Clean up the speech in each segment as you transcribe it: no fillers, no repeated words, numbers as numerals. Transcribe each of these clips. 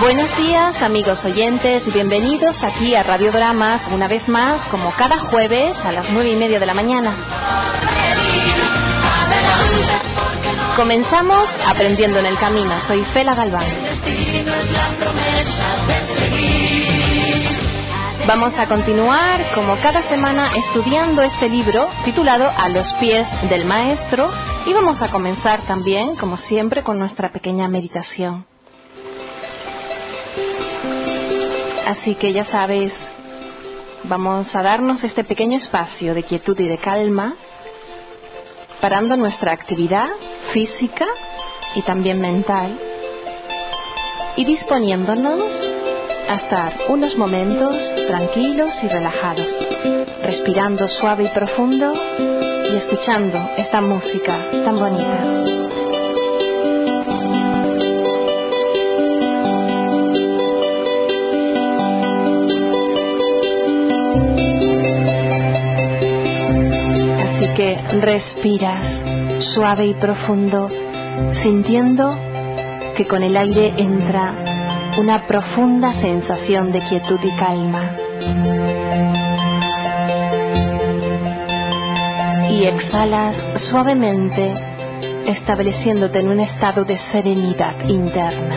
Buenos días, amigos oyentes, y bienvenidos aquí a Radio Dramas, una vez más, como cada jueves a las 9:30 de la mañana. Comenzamos aprendiendo en el camino. Soy Fela Galván. Vamos a continuar, como cada semana, estudiando este libro titulado A los pies del maestro, y vamos a comenzar también, como siempre, con nuestra pequeña meditación. Así que ya sabes, vamos a darnos este pequeño espacio de quietud y de calma, parando nuestra actividad física y también mental, y disponiéndonos a estar unos momentos tranquilos y relajados, respirando suave y profundo y escuchando esta música tan bonita. Que respiras suave y profundo, sintiendo que con el aire entra una profunda sensación de quietud y calma, y exhalas suavemente, estableciéndote en un estado de serenidad interna.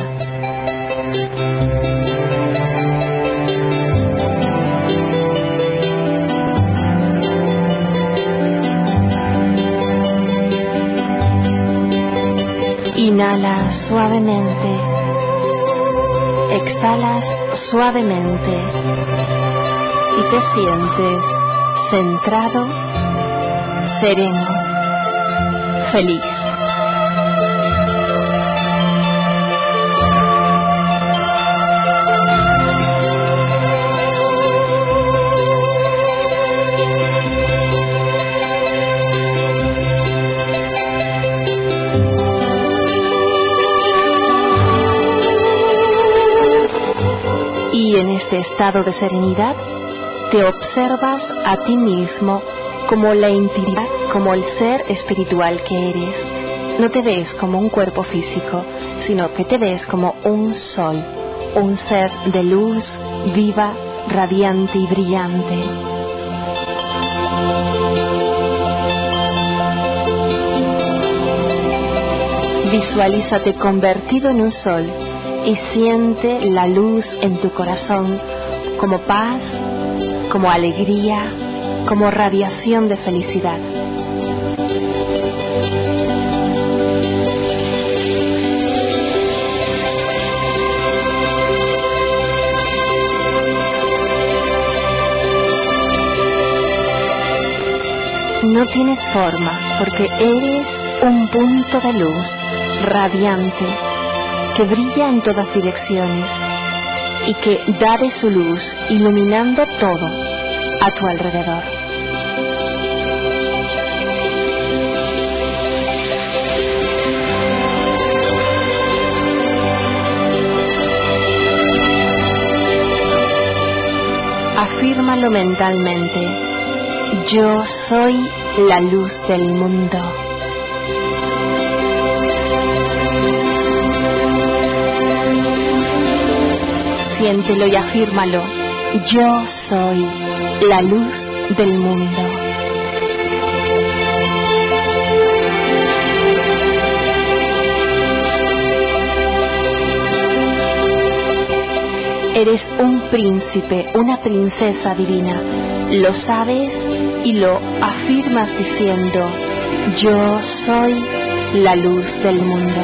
Inhalas suavemente, exhalas suavemente y te sientes centrado, sereno, feliz. En este estado de serenidad te observas a ti mismo como la entidad, como el ser espiritual que eres. No te ves como un cuerpo físico, sino que te ves como un sol, un ser de luz viva, radiante y brillante. Visualízate convertido en un sol y siente la luz en tu corazón como paz, como alegría, como radiación de felicidad. No tienes forma porque eres un punto de luz radiante que brilla en todas direcciones y que da de su luz iluminando todo a tu alrededor. Afírmalo mentalmente: yo soy la luz del mundo. Siéntelo y afírmalo: yo soy la luz del mundo. Eres un príncipe, una princesa divina. Lo sabes y lo afirmas diciendo: yo soy la luz del mundo.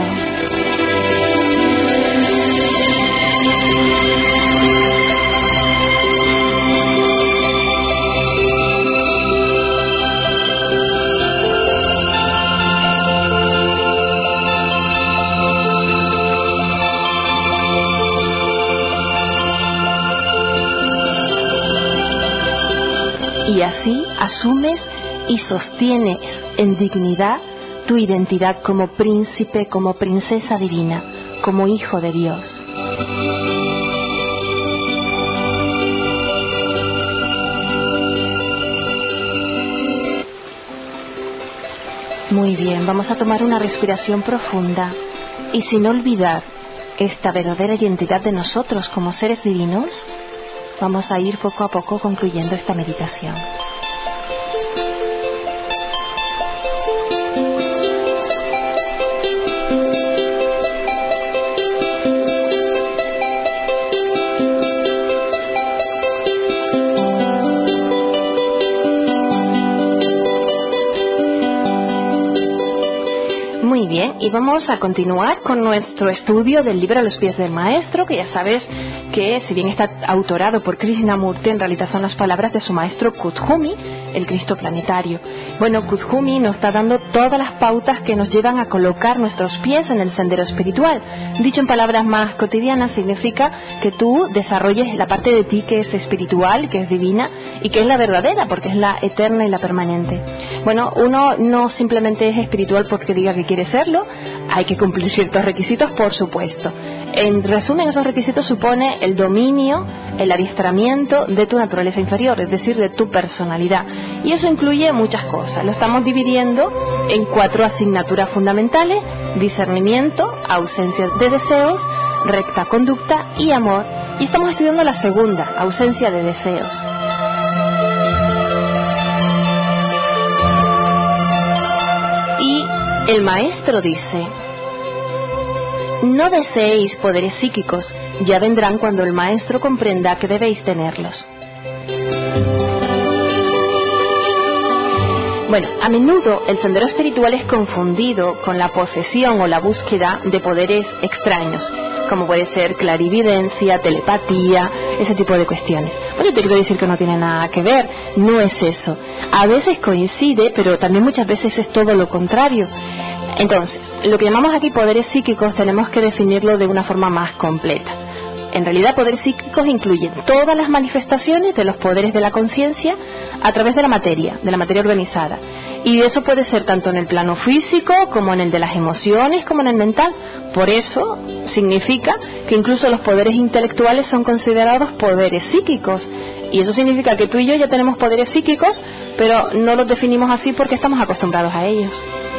Y así asumes y sostienes en dignidad tu identidad como príncipe, como princesa divina, como hijo de Dios. Muy bien, vamos a tomar una respiración profunda y sin olvidar esta verdadera identidad de nosotros como seres divinos, vamos a ir poco a poco concluyendo esta meditación. Muy bien, y vamos a continuar con nuestro estudio del libro A los pies del maestro, que ya sabes que si bien está autorado por Krishnamurti, en realidad son las palabras de su maestro Kuthumi, el Cristo planetario. Bueno, Kuthumi nos está dando todas las pautas que nos llevan a colocar nuestros pies en el sendero espiritual. Dicho en palabras más cotidianas, significa que tú desarrolles la parte de ti que es espiritual, que es divina y que es la verdadera, porque es la eterna y la permanente. Bueno, uno no simplemente es espiritual porque diga que quiere serlo, hay que cumplir ciertos requisitos, por supuesto. En resumen, esos requisitos supone el dominio, el adiestramiento de tu naturaleza inferior, es decir, de tu personalidad. Y eso incluye muchas cosas. Lo estamos dividiendo en 4 asignaturas fundamentales: discernimiento, ausencia de deseos, recta conducta y amor. Y estamos estudiando la segunda, ausencia de deseos. Y el maestro dice: no deseéis poderes psíquicos, ya vendrán cuando el maestro comprenda que debéis tenerlos. Bueno, a menudo el sendero espiritual es confundido con la posesión o la búsqueda de poderes extraños, como puede ser clarividencia, telepatía, ese tipo de cuestiones. Bueno, te quiero decir que no tiene nada que ver, no es eso. A veces coincide, pero también muchas veces es todo lo contrario. Entonces, lo que llamamos aquí poderes psíquicos tenemos que definirlo de una forma más completa. En realidad, poderes psíquicos incluyen todas las manifestaciones de los poderes de la conciencia a través de la materia organizada. Y eso puede ser tanto en el plano físico, como en el de las emociones, como en el mental. Por eso significa que incluso los poderes intelectuales son considerados poderes psíquicos. Y eso significa que tú y yo ya tenemos poderes psíquicos, pero no los definimos así porque estamos acostumbrados a ellos.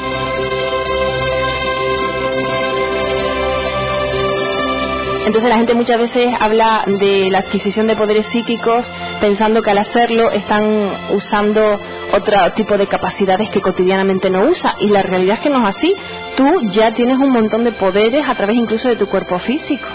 Entonces la gente muchas veces habla de la adquisición de poderes psíquicos pensando que al hacerlo están usando otro tipo de capacidades que cotidianamente no usa, y la realidad es que no es así. Tú ya tienes un montón de poderes a través incluso de tu cuerpo físico.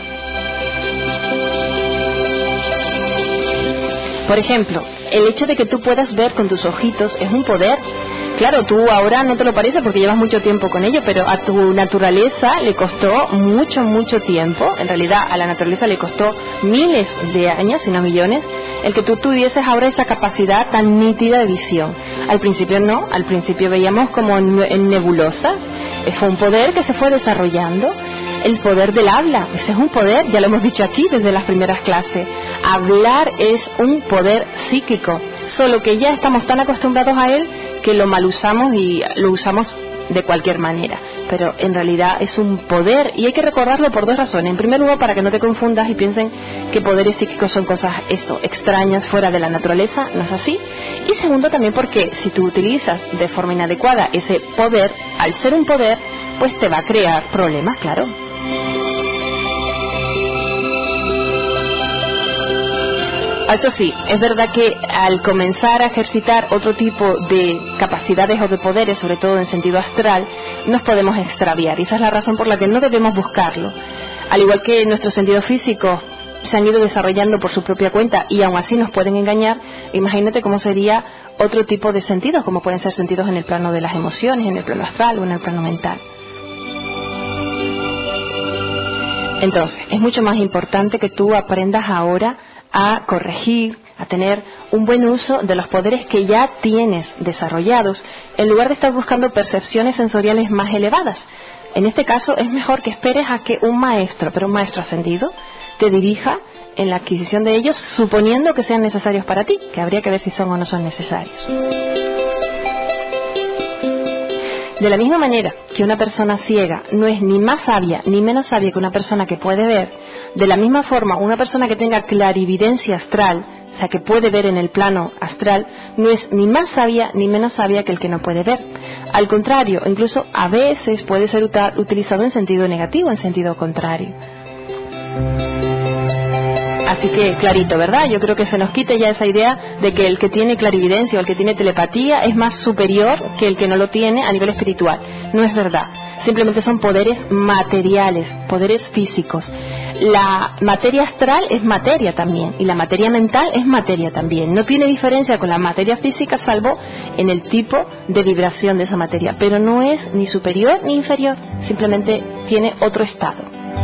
Por ejemplo, el hecho de que tú puedas ver con tus ojitos es un poder. Claro, tú ahora no te lo parece porque llevas mucho tiempo con ello, pero a tu naturaleza le costó mucho tiempo. En realidad a la naturaleza le costó miles de años, si no millones, el que tú tuvieses ahora esa capacidad tan nítida de visión. Al principio no, al principio veíamos como en nebulosas. Fue un poder que se fue desarrollando. El poder del habla, ese es un poder, ya lo hemos dicho aquí desde las primeras clases. Hablar es un poder psíquico, solo que ya estamos tan acostumbrados a él que lo mal usamos y lo usamos de cualquier manera. Pero en realidad es un poder, y hay que recordarlo por 2 razones. En primer lugar, para que no te confundas y piensen que poderes psíquicos son cosas extrañas, fuera de la naturaleza. No es así. Y segundo, también porque si tú utilizas de forma inadecuada ese poder, al ser un poder, pues te va a crear problemas, claro. Eso sí, es verdad que al comenzar a ejercitar otro tipo de capacidades o de poderes, sobre todo en sentido astral, nos podemos extraviar, y esa es la razón por la que no debemos buscarlo. Al igual que nuestros sentidos físicos se han ido desarrollando por su propia cuenta y aún así nos pueden engañar, imagínate cómo sería otro tipo de sentidos, como pueden ser sentidos en el plano de las emociones, en el plano astral o en el plano mental. Entonces, es mucho más importante que tú aprendas ahora a corregir, a tener un buen uso de los poderes que ya tienes desarrollados, en lugar de estar buscando percepciones sensoriales más elevadas. En este caso es mejor que esperes a que un maestro, pero un maestro ascendido, te dirija en la adquisición de ellos, suponiendo que sean necesarios para ti, que habría que ver si son o no son necesarios. De la misma manera que una persona ciega no es ni más sabia ni menos sabia que una persona que puede ver, de la misma forma una persona que tenga clarividencia astral, o sea que puede ver en el plano astral, no es ni más sabia ni menos sabia que el que no puede ver. Al contrario, incluso a veces puede ser utilizado en sentido negativo, en sentido contrario. Así que clarito, ¿verdad? Yo creo que se nos quite ya esa idea de que el que tiene clarividencia o el que tiene telepatía es más superior que el que no lo tiene a nivel espiritual. No es verdad. Simplemente son poderes materiales, poderes físicos. La materia astral es materia también, y la materia mental es materia también. No tiene diferencia con la materia física, salvo en el tipo de vibración de esa materia. Pero no es ni superior ni inferior, simplemente tiene otro estado.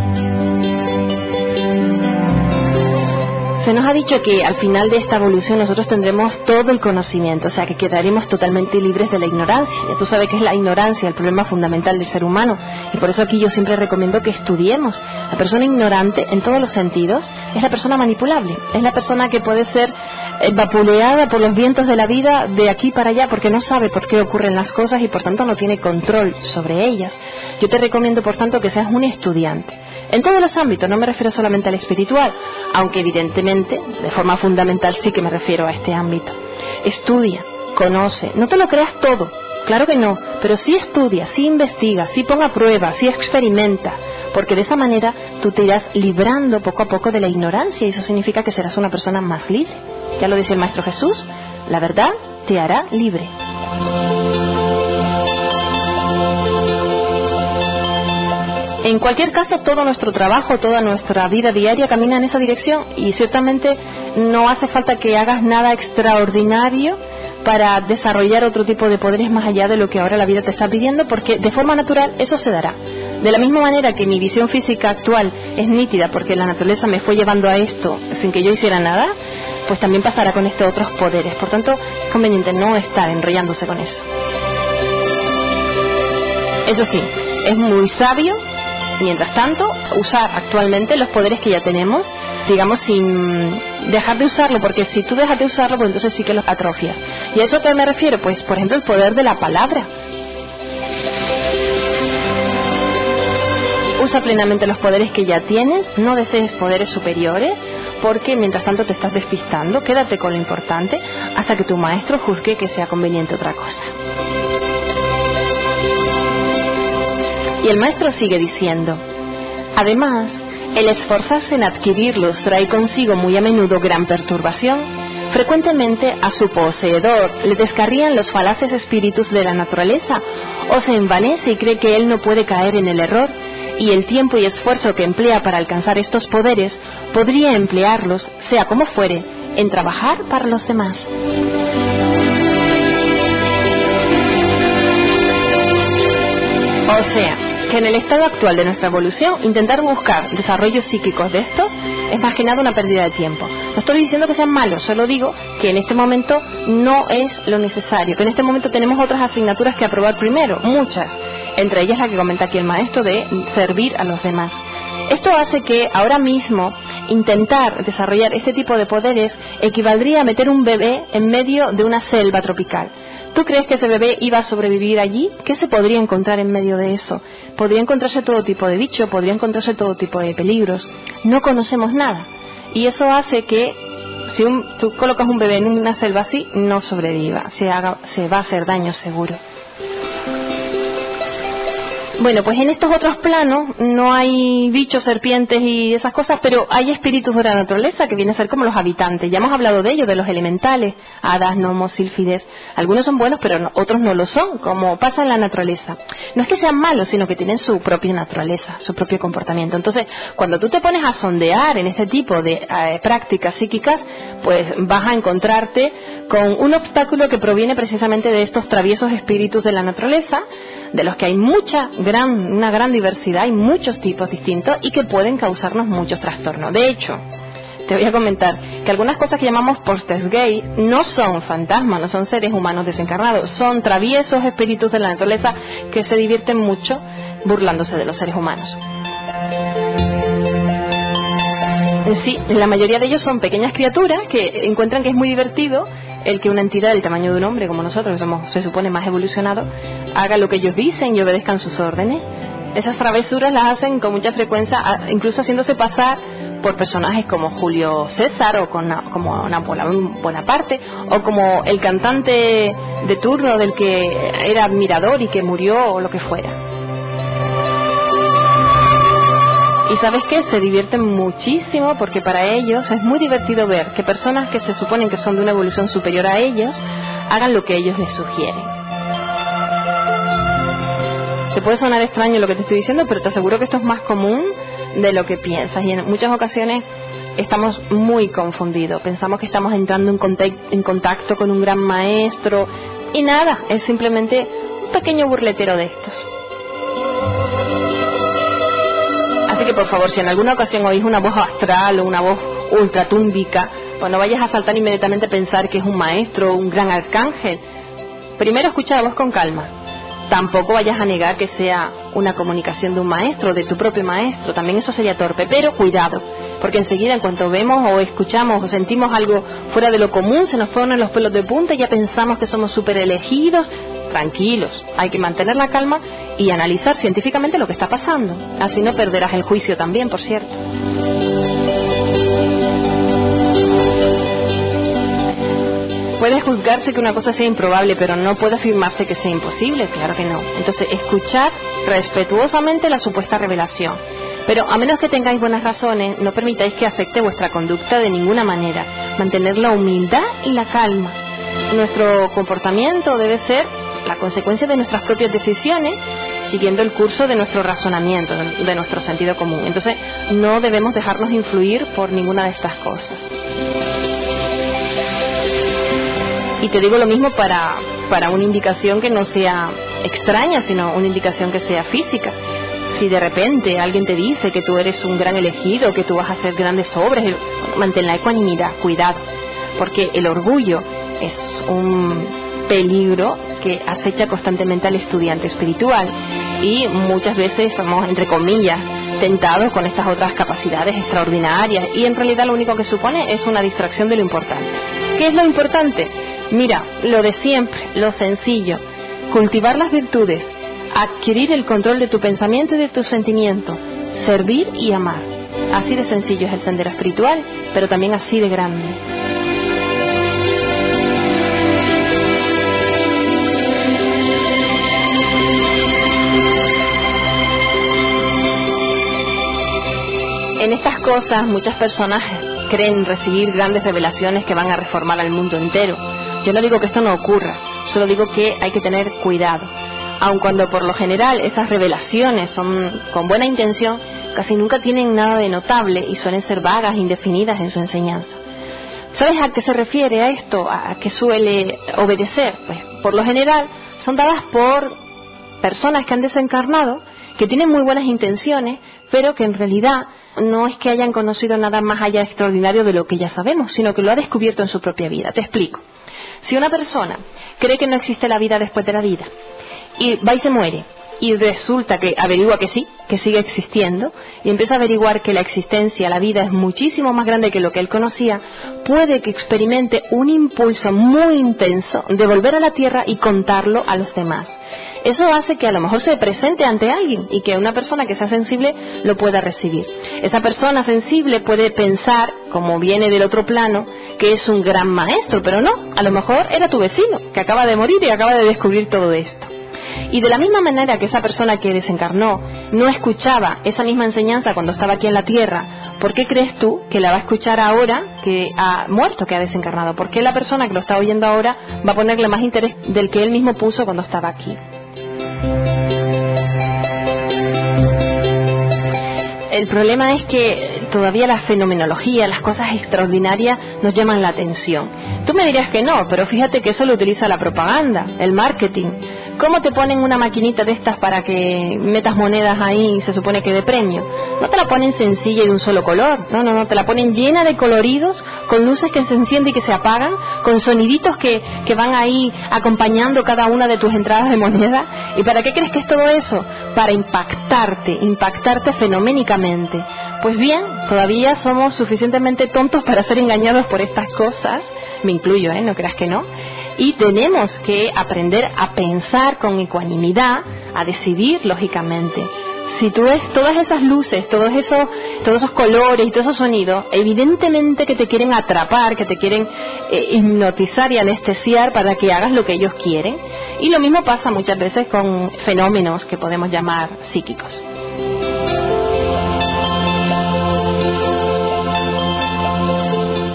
Se nos ha dicho que al final de esta evolución nosotros tendremos todo el conocimiento, o sea que quedaremos totalmente libres de la ignorancia. Ya tú sabes que es la ignorancia el problema fundamental del ser humano, y por eso aquí yo siempre recomiendo que estudiemos. La persona ignorante en todos los sentidos es la persona manipulable, es la persona que puede ser vapuleada por los vientos de la vida de aquí para allá porque no sabe por qué ocurren las cosas y por tanto no tiene control sobre ellas. Yo te recomiendo por tanto que seas un estudiante. En todos los ámbitos, no me refiero solamente al espiritual, aunque evidentemente, de forma fundamental sí que me refiero a este ámbito. Estudia, conoce, no te lo creas todo, claro que no, pero sí estudia, sí investiga, sí ponga pruebas, sí experimenta, porque de esa manera tú te irás librando poco a poco de la ignorancia y eso significa que serás una persona más libre. Ya lo dice el Maestro Jesús, la verdad te hará libre. En cualquier caso, todo nuestro trabajo, toda nuestra vida diaria camina en esa dirección y ciertamente no hace falta que hagas nada extraordinario para desarrollar otro tipo de poderes más allá de lo que ahora la vida te está pidiendo, porque de forma natural eso se dará. De la misma manera que mi visión física actual es nítida porque la naturaleza me fue llevando a esto sin que yo hiciera nada, pues también pasará con estos otros poderes. Por tanto, es conveniente no estar enrollándose con eso. Eso sí, es muy sabio, mientras tanto, usar actualmente los poderes que ya tenemos, digamos, sin dejar de usarlo, porque si tú dejas de usarlo, pues entonces sí que los atrofias. ¿Y a eso a qué me refiero? Pues, por ejemplo, el poder de la palabra. Usa plenamente los poderes que ya tienes, no desees poderes superiores, porque mientras tanto te estás despistando. Quédate con lo importante hasta que tu maestro juzgue que sea conveniente otra cosa. Y el maestro sigue diciendo: además, el esforzarse en adquirirlos trae consigo muy a menudo gran perturbación. Frecuentemente a su poseedor le descarrían los falaces espíritus de la naturaleza, o se envanece y cree que él no puede caer en el error, y el tiempo y esfuerzo que emplea para alcanzar estos poderes podría emplearlos, sea como fuere, en trabajar para los demás. O sea, que en el estado actual de nuestra evolución, intentar buscar desarrollos psíquicos de estos es más que nada una pérdida de tiempo. No estoy diciendo que sean malos, solo digo que en este momento no es lo necesario, que en este momento tenemos otras asignaturas que aprobar primero, muchas, entre ellas la que comenta aquí el maestro de servir a los demás. Esto hace que ahora mismo intentar desarrollar este tipo de poderes equivaldría a meter un bebé en medio de una selva tropical. ¿Tú crees que ese bebé iba a sobrevivir allí? ¿Qué se podría encontrar en medio de eso? Podría encontrarse todo tipo de bichos, podría encontrarse todo tipo de peligros. No conocemos nada. Y eso hace que si tú colocas un bebé en una selva así, no sobreviva. Se va a hacer daño seguro. Bueno, pues en estos otros planos no hay bichos, serpientes y esas cosas, pero hay espíritus de la naturaleza que vienen a ser como los habitantes. Ya hemos hablado de ellos, de los elementales, hadas, gnomos, sílfides. Algunos son buenos, pero otros no lo son, como pasa en la naturaleza. No es que sean malos, sino que tienen su propia naturaleza, su propio comportamiento. Entonces, cuando tú te pones a sondear en este tipo de prácticas psíquicas, pues vas a encontrarte con un obstáculo que proviene precisamente de estos traviesos espíritus de la naturaleza, de los que hay una gran diversidad, hay muchos tipos distintos y que pueden causarnos muchos trastornos. De hecho, te voy a comentar que algunas cosas que llamamos poltergeist no son fantasmas, no son seres humanos desencarnados, son traviesos espíritus de la naturaleza que se divierten mucho burlándose de los seres humanos. Sí, la mayoría de ellos son pequeñas criaturas que encuentran que es muy divertido el que una entidad del tamaño de un hombre como nosotros, que somos, se supone, más evolucionados, haga lo que ellos dicen y obedezcan sus órdenes. Esas travesuras las hacen con mucha frecuencia, incluso haciéndose pasar por personajes como Julio César o como Napoleón Bonaparte o como el cantante de turno del que era admirador y que murió o lo que fuera. Y ¿sabes qué? Se divierten muchísimo porque para ellos es muy divertido ver que personas que se suponen que son de una evolución superior a ellos hagan lo que ellos les sugieren. Te puede sonar extraño lo que te estoy diciendo, pero te aseguro que esto es más común de lo que piensas, y en muchas ocasiones estamos muy confundidos. Pensamos que estamos entrando en contacto con un gran maestro y nada, es simplemente un pequeño burletero de estos. Así que por favor, si en alguna ocasión oís una voz astral o una voz ultratúmbica, pues no vayas a saltar inmediatamente a pensar que es un maestro o un gran arcángel. Primero escucha la voz con calma. Tampoco vayas a negar que sea una comunicación de un maestro, de tu propio maestro. También eso sería torpe, pero cuidado, porque enseguida en cuanto vemos o escuchamos o sentimos algo fuera de lo común, se nos ponen los pelos de punta y ya pensamos que somos súper elegidos. Tranquilos, hay que mantener la calma y analizar científicamente lo que está pasando. Así no perderás el juicio también, por cierto. Puede juzgarse que una cosa sea improbable, pero no puede afirmarse que sea imposible, claro que no. Entonces, escuchad respetuosamente la supuesta revelación. Pero a menos que tengáis buenas razones, no permitáis que afecte vuestra conducta de ninguna manera. Mantener la humildad y la calma. Nuestro comportamiento debe ser la consecuencia de nuestras propias decisiones, siguiendo el curso de nuestro razonamiento, de nuestro sentido común. Entonces, no debemos dejarnos influir por ninguna de estas cosas. Y te digo lo mismo para una indicación que no sea extraña, sino una indicación que sea física. Si de repente alguien te dice que tú eres un gran elegido, que tú vas a hacer grandes obras, mantén la ecuanimidad, cuidado, porque el orgullo es un peligro que acecha constantemente al estudiante espiritual y muchas veces somos, entre comillas, tentados con estas otras capacidades extraordinarias y en realidad lo único que supone es una distracción de lo importante. ¿Qué es lo importante? Mira, lo de siempre, lo sencillo, cultivar las virtudes, adquirir el control de tu pensamiento y de tus sentimientos, servir y amar. Así de sencillo es el sendero espiritual, pero también así de grande. En estas cosas muchas personas creen recibir grandes revelaciones que van a reformar al mundo entero. Yo no digo que esto no ocurra, solo digo que hay que tener cuidado. Aun cuando por lo general esas revelaciones son con buena intención, casi nunca tienen nada de notable y suelen ser vagas, indefinidas en su enseñanza. ¿Sabes a qué se refiere a esto? ¿A qué suele obedecer? Pues por lo general son dadas por personas que han desencarnado, que tienen muy buenas intenciones, pero que en realidad no es que hayan conocido nada más allá extraordinario de lo que ya sabemos, sino que lo ha descubierto en su propia vida. Te explico. Si una persona cree que no existe la vida después de la vida, y va y se muere, y resulta que averigua que sí, que sigue existiendo, y empieza a averiguar que la existencia, la vida es muchísimo más grande que lo que él conocía, puede que experimente un impulso muy intenso de volver a la Tierra y contarlo a los demás. Eso hace que a lo mejor se presente ante alguien y que una persona que sea sensible lo pueda recibir. Esa persona sensible puede pensar, como viene del otro plano, que es un gran maestro, pero no, a lo mejor era tu vecino, que acaba de morir y acaba de descubrir todo esto. Y de la misma manera que esa persona que desencarnó no escuchaba esa misma enseñanza cuando estaba aquí en la Tierra, ¿por qué crees tú que la va a escuchar ahora que ha muerto, que ha desencarnado? ¿Por qué la persona que lo está oyendo ahora va a ponerle más interés del que él mismo puso cuando estaba aquí? El problema es que todavía la fenomenología, las cosas extraordinarias nos llaman la atención. Tú me dirías que no, pero fíjate que eso lo utiliza la propaganda, el marketing. ¿Cómo te ponen una maquinita de estas para que metas monedas ahí y se supone que de premio? No te la ponen sencilla y de un solo color, no, te la ponen llena de coloridos, con luces que se encienden y que se apagan, con soniditos que van ahí acompañando cada una de tus entradas de moneda. ¿Y para qué crees que es todo eso? Para impactarte fenoménicamente. Pues bien, todavía somos suficientemente tontos para ser engañados por estas cosas, me incluyo, no creas que no. Y tenemos que aprender a pensar con ecuanimidad, a decidir lógicamente. Si tú ves todas esas luces, todos esos colores y todos esos sonidos, evidentemente que te quieren atrapar, que te quieren hipnotizar y anestesiar para que hagas lo que ellos quieren. Y lo mismo pasa muchas veces con fenómenos que podemos llamar psíquicos.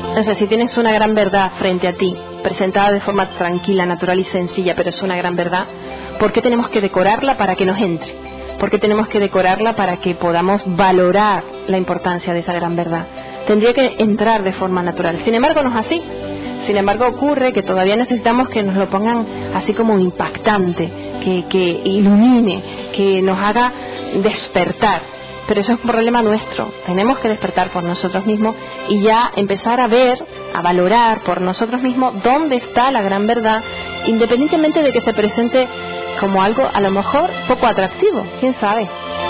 Entonces, si tienes una gran verdad frente a ti, presentada de forma tranquila, natural y sencilla, pero es una gran verdad, ¿por qué tenemos que decorarla para que nos entre? ¿Por qué tenemos que decorarla para que podamos valorar la importancia de esa gran verdad? Tendría que entrar de forma natural. Sin embargo, no es así. Sin embargo, ocurre que todavía necesitamos que nos lo pongan así como impactante, que ilumine, que nos haga despertar. Pero eso es un problema nuestro. Tenemos que despertar por nosotros mismos y ya empezar a ver, a valorar por nosotros mismos dónde está la gran verdad, independientemente de que se presente como algo a lo mejor poco atractivo. ¿Quién sabe?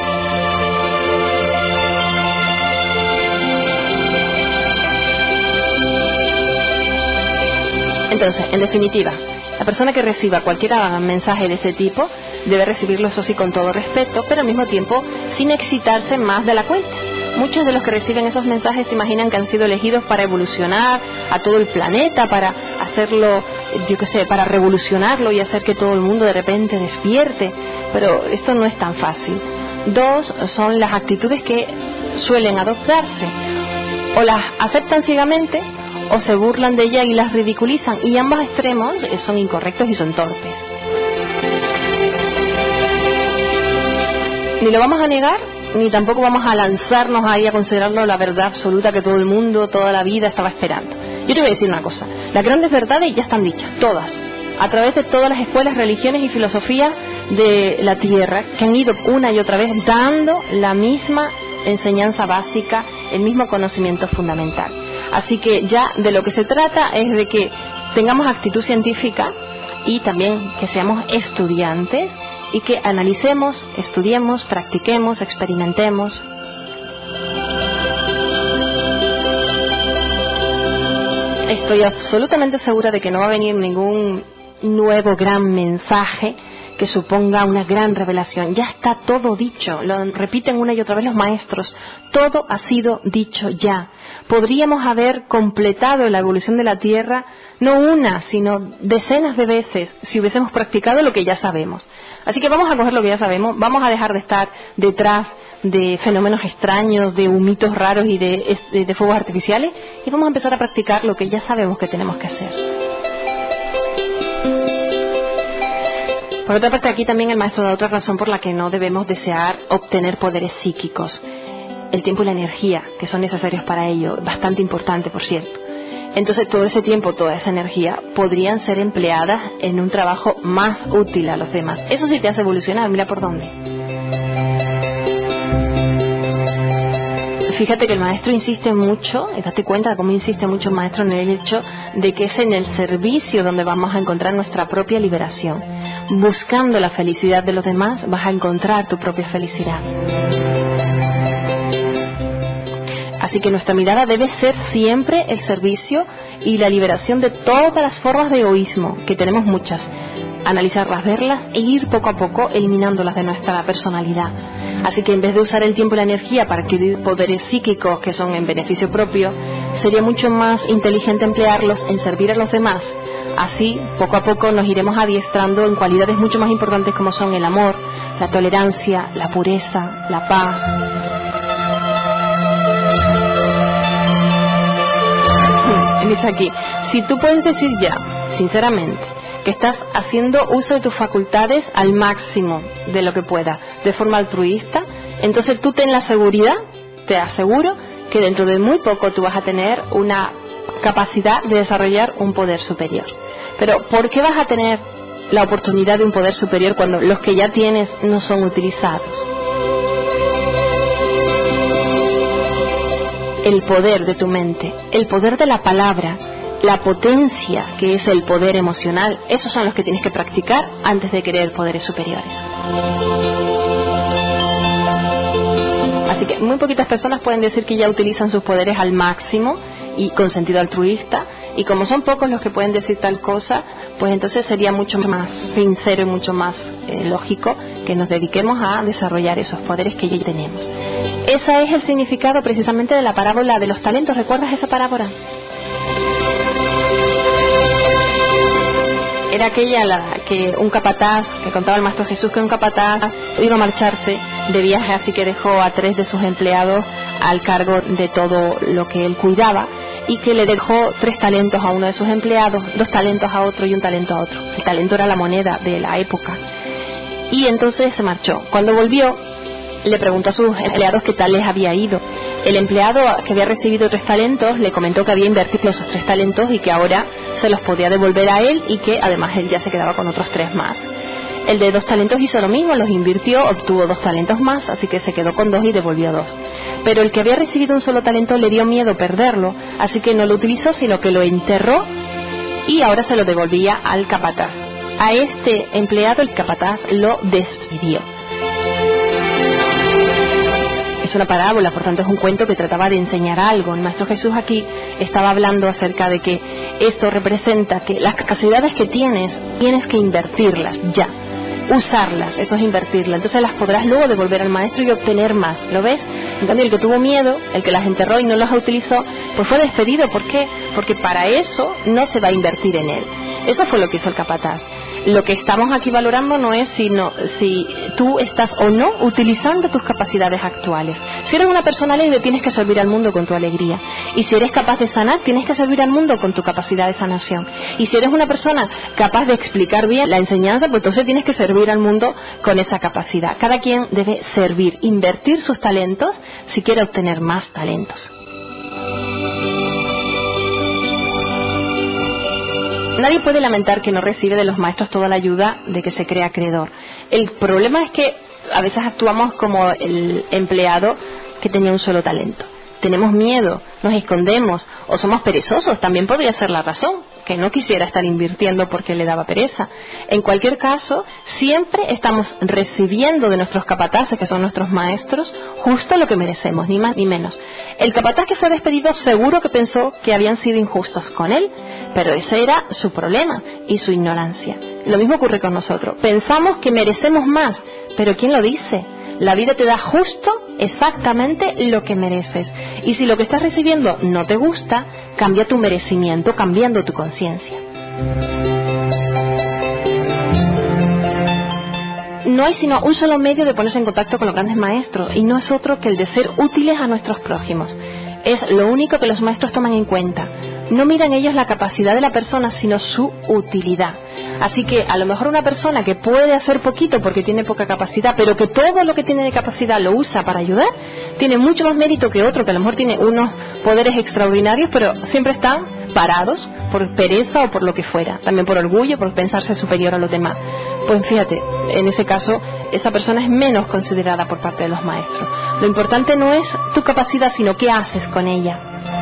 Entonces, en definitiva, la persona que reciba cualquier mensaje de ese tipo debe recibirlo, eso sí, con todo respeto, pero al mismo tiempo sin excitarse más de la cuenta. Muchos de los que reciben esos mensajes se imaginan que han sido elegidos para evolucionar a todo el planeta, para hacerlo, yo qué sé, para revolucionarlo y hacer que todo el mundo de repente despierte, pero esto no es tan fácil. Dos son las actitudes que suelen adoptarse: o las aceptan ciegamente o se burlan de ella y las ridiculizan, y ambos extremos son incorrectos y son torpes. Ni lo vamos a negar, ni tampoco vamos a lanzarnos ahí a considerarlo la verdad absoluta que todo el mundo, toda la vida estaba esperando. Yo te voy a decir una cosa: las grandes verdades ya están dichas, todas, a través de todas las escuelas, religiones y filosofías de la Tierra, que han ido una y otra vez dando la misma enseñanza básica, el mismo conocimiento fundamental. Así que ya de lo que se trata es de que tengamos actitud científica y también que seamos estudiantes y que analicemos, estudiemos, practiquemos, experimentemos. Estoy absolutamente segura de que no va a venir ningún nuevo gran mensaje que suponga una gran revelación. Ya está todo dicho, lo repiten una y otra vez los maestros, todo ha sido dicho ya. Podríamos haber completado la evolución de la Tierra no una, sino decenas de veces si hubiésemos practicado lo que ya sabemos. Así que vamos a coger lo que ya sabemos, vamos a dejar de estar detrás de fenómenos extraños, de humitos raros y de fuegos artificiales, y vamos a empezar a practicar lo que ya sabemos que tenemos que hacer. Por otra parte, aquí también el maestro da otra razón por la que no debemos desear obtener poderes psíquicos: el tiempo y la energía que son necesarios para ello, bastante importante, por cierto. Entonces, todo ese tiempo, toda esa energía podrían ser empleadas en un trabajo más útil a los demás. Eso sí te hace evolucionar, mira por dónde. Fíjate que el maestro insiste mucho, y date cuenta de cómo insiste mucho el maestro en el hecho de que es en el servicio donde vamos a encontrar nuestra propia liberación. Buscando la felicidad de los demás, vas a encontrar tu propia felicidad. Así que nuestra mirada debe ser siempre el servicio y la liberación de todas las formas de egoísmo, que tenemos muchas. Analizarlas, verlas e ir poco a poco eliminándolas de nuestra personalidad. Así que en vez de usar el tiempo y la energía para adquirir poderes psíquicos que son en beneficio propio, sería mucho más inteligente emplearlos en servir a los demás. Así, poco a poco nos iremos adiestrando en cualidades mucho más importantes como son el amor, la tolerancia, la pureza, la paz. Dice aquí: si tú puedes decir ya, sinceramente, que estás haciendo uso de tus facultades al máximo de lo que puedas, de forma altruista, entonces tú ten la seguridad, te aseguro, que dentro de muy poco tú vas a tener una capacidad de desarrollar un poder superior. Pero ¿por qué vas a tener la oportunidad de un poder superior cuando los que ya tienes no son utilizados? El poder de tu mente, el poder de la palabra, la potencia que es el poder emocional, esos son los que tienes que practicar antes de querer poderes superiores. Así que muy poquitas personas pueden decir que ya utilizan sus poderes al máximo y con sentido altruista, y como son pocos los que pueden decir tal cosa, pues entonces sería mucho más sincero y mucho más lógico que nos dediquemos a desarrollar esos poderes que ya tenemos. Ese es el significado precisamente de la parábola de los talentos. ¿Recuerdas esa parábola? Era aquella la que un capataz, que contaba el Maestro Jesús, que un capataz iba a marcharse de viaje, así que dejó a 3 de sus empleados al cargo de todo lo que él cuidaba, y que le dejó 3 talentos a uno de sus empleados, 2 talentos a otro y 1 talento a otro. El talento era la moneda de la época. Y entonces se marchó. Cuando volvió, le preguntó a sus empleados qué tal les había ido. El empleado que había recibido 3 talentos le comentó que había invertido esos 3 talentos y que ahora se los podía devolver a él y que además él ya se quedaba con otros 3 más. El de 2 talentos hizo lo mismo, los invirtió, obtuvo 2 talentos más, así que se quedó con 2 y devolvió 2. Pero el que había recibido un solo talento le dio miedo perderlo, así que no lo utilizó, sino que lo enterró y ahora se lo devolvía al capataz. A este empleado el capataz lo despidió. Es una parábola, por tanto es un cuento que trataba de enseñar algo. El Maestro Jesús aquí estaba hablando acerca de que esto representa que las capacidades que tienes que invertirlas ya, usarlas, eso es invertirlas. Entonces las podrás luego devolver al Maestro y obtener más, ¿lo ves? En cambio el que tuvo miedo, el que las enterró y no las utilizó, pues fue despedido. ¿Por qué? Porque para eso no se va a invertir en él. Eso fue lo que hizo el capataz. Lo que estamos aquí valorando no es si tú estás o no utilizando tus capacidades actuales. Si eres una persona alegre, tienes que servir al mundo con tu alegría. Y si eres capaz de sanar, tienes que servir al mundo con tu capacidad de sanación. Y si eres una persona capaz de explicar bien la enseñanza, pues entonces tienes que servir al mundo con esa capacidad. Cada quien debe servir, invertir sus talentos si quiere obtener más talentos. Nadie puede lamentar que no recibe de los maestros toda la ayuda de que se cree acreedor. El problema es que a veces actuamos como el empleado que tenía un solo talento. Tenemos miedo, nos escondemos o somos perezosos, también podría ser la razón, que no quisiera estar invirtiendo porque le daba pereza. En cualquier caso, siempre estamos recibiendo de nuestros capataces, que son nuestros maestros, justo lo que merecemos, ni más ni menos. El capataz que fue despedido seguro que pensó que habían sido injustos con él, pero ese era su problema y su ignorancia. Lo mismo ocurre con nosotros. Pensamos que merecemos más, pero ¿quién lo dice? La vida te da justo, exactamente lo que mereces. Y si lo que estás recibiendo no te gusta, cambia tu merecimiento cambiando tu conciencia. No hay sino un solo medio de ponerse en contacto con los grandes maestros, y no es otro que el de ser útiles a nuestros prójimos. Es lo único que los maestros toman en cuenta. No miran ellos la capacidad de la persona, sino su utilidad. Así que a lo mejor una persona que puede hacer poquito porque tiene poca capacidad, pero que todo lo que tiene de capacidad lo usa para ayudar, tiene mucho más mérito que otro que a lo mejor tiene unos poderes extraordinarios, pero siempre están parados por pereza o por lo que fuera, también por orgullo, por pensarse superior a los demás. Pues fíjate, en ese caso esa persona es menos considerada por parte de los maestros. Lo importante no es tu capacidad, sino qué haces con ella.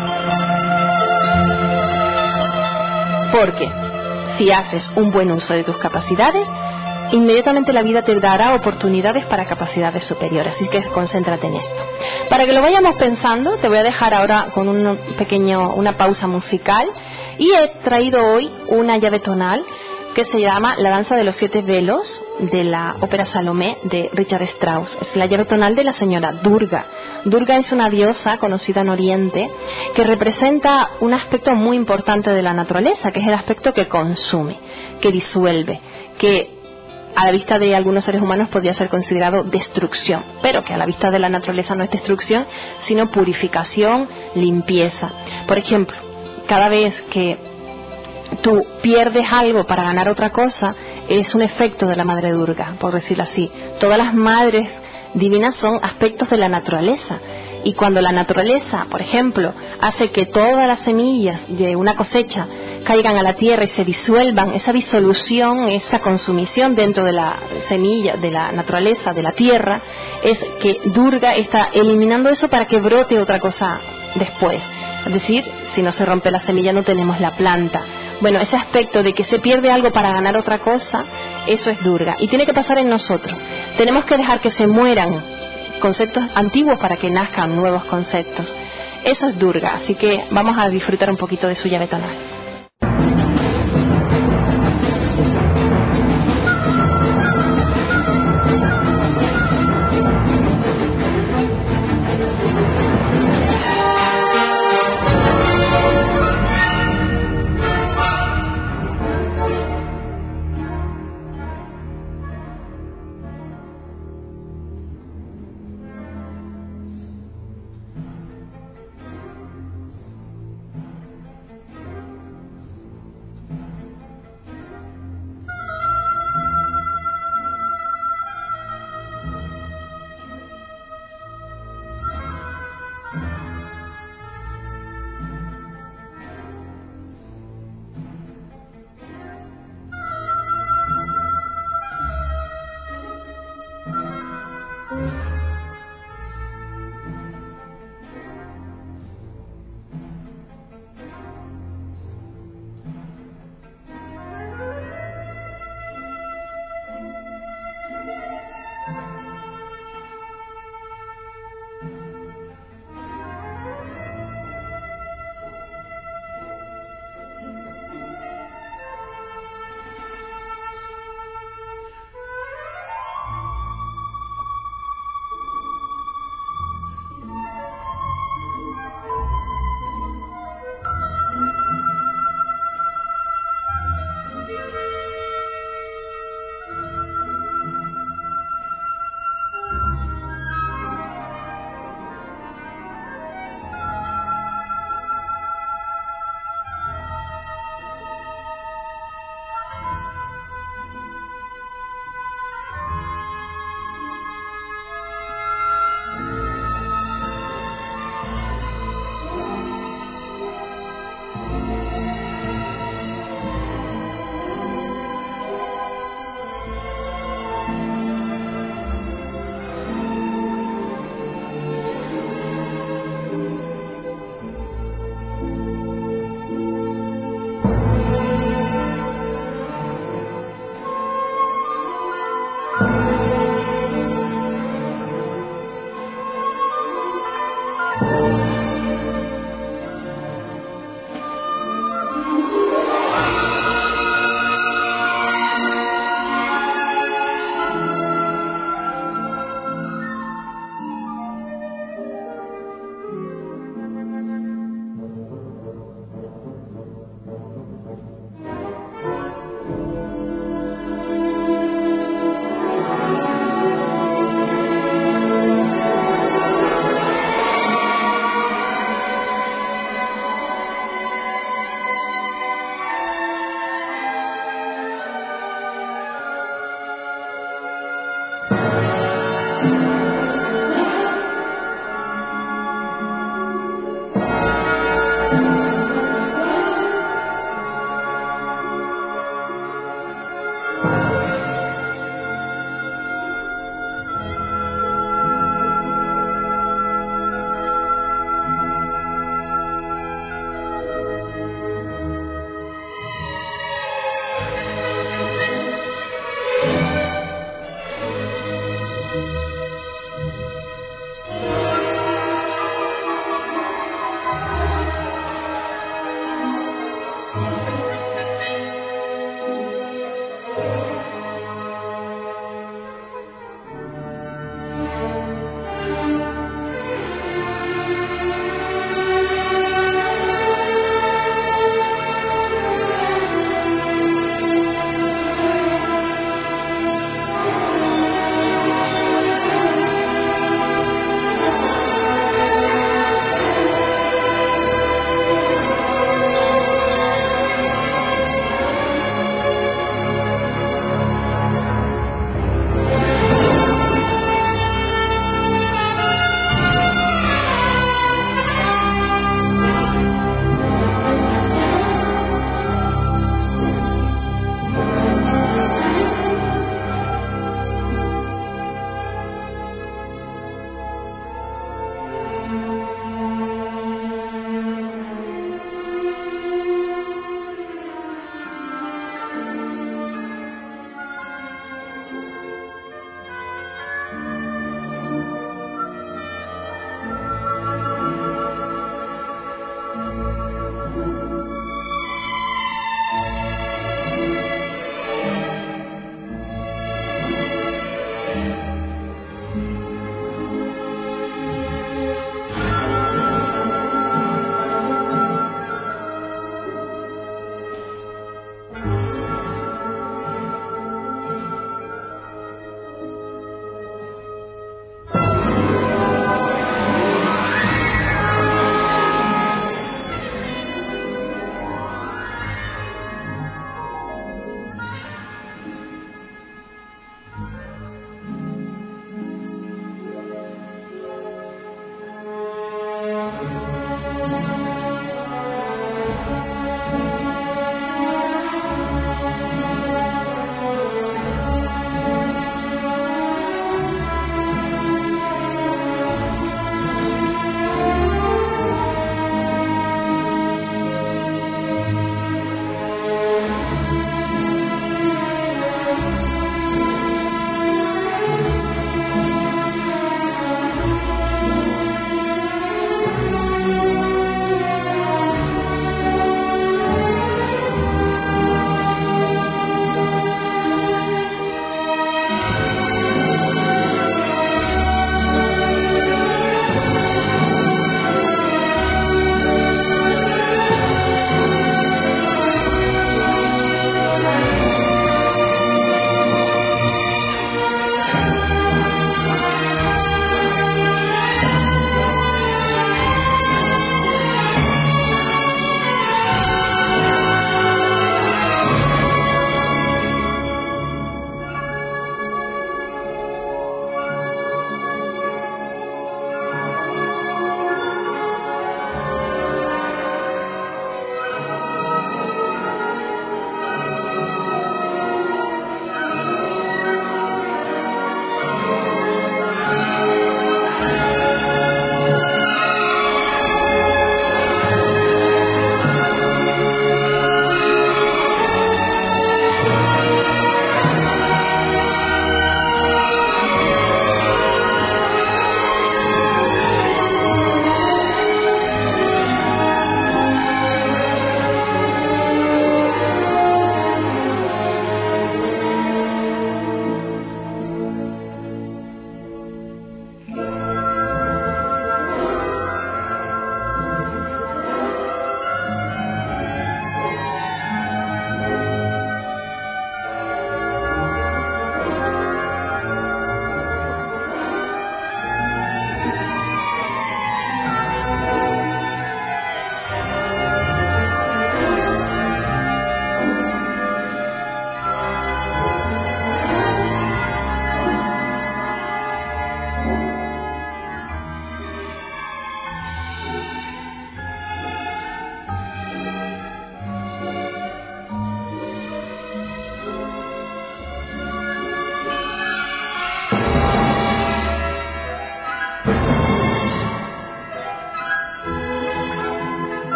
Porque si haces un buen uso de tus capacidades, inmediatamente la vida te dará oportunidades para capacidades superiores. Así que concéntrate en esto. Para que lo vayamos pensando, te voy a dejar ahora con una pausa musical, y he traído hoy una llave tonal que se llama La danza de los 7 velos, de la ópera Salomé de Richard Strauss. Es la llave tonal de la señora Durga. Durga es una diosa conocida en Oriente que representa un aspecto muy importante de la naturaleza, que es el aspecto que consume, que disuelve, que a la vista de algunos seres humanos podría ser considerado destrucción, pero que a la vista de la naturaleza no es destrucción, sino purificación, limpieza. Por ejemplo, cada vez que tú pierdes algo para ganar otra cosa, es un efecto de la Madre Durga, por decirlo así. Todas las madres divinas son aspectos de la naturaleza, y cuando la naturaleza, por ejemplo, hace que todas las semillas de una cosecha caigan a la tierra y se disuelvan, esa disolución, esa consumición dentro de la semilla, de la naturaleza, de la tierra, es que Durga está eliminando eso para que brote otra cosa después. Es decir, si no se rompe la semilla no tenemos la planta. Bueno, ese aspecto de que se pierde algo para ganar otra cosa, eso es Durga. Y tiene que pasar en nosotros. Tenemos que dejar que se mueran conceptos antiguos para que nazcan nuevos conceptos. Eso es Durga. Así que vamos a disfrutar un poquito de su llave tonal.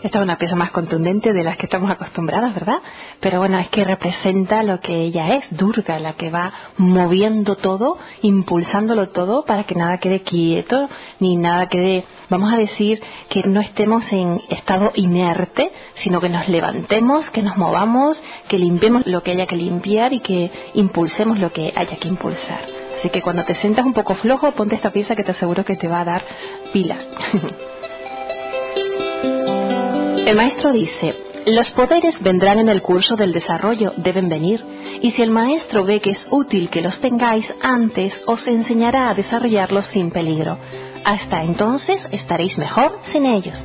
Esta es una pieza más contundente de las que estamos acostumbradas, ¿verdad? Pero bueno, es que representa lo que ella es, Durga, la que va moviendo todo, impulsándolo todo para que nada quede quieto, ni nada quede, vamos a decir, que no estemos en estado inerte, sino que nos levantemos, que nos movamos, que limpiemos lo que haya que limpiar y que impulsemos lo que haya que impulsar. Así que cuando te sientas un poco flojo, ponte esta pieza que te aseguro que te va a dar pilas. El maestro dice: los poderes vendrán en el curso del desarrollo, deben venir, y si el maestro ve que es útil que los tengáis antes, os enseñará a desarrollarlos sin peligro. Hasta entonces estaréis mejor sin ellos.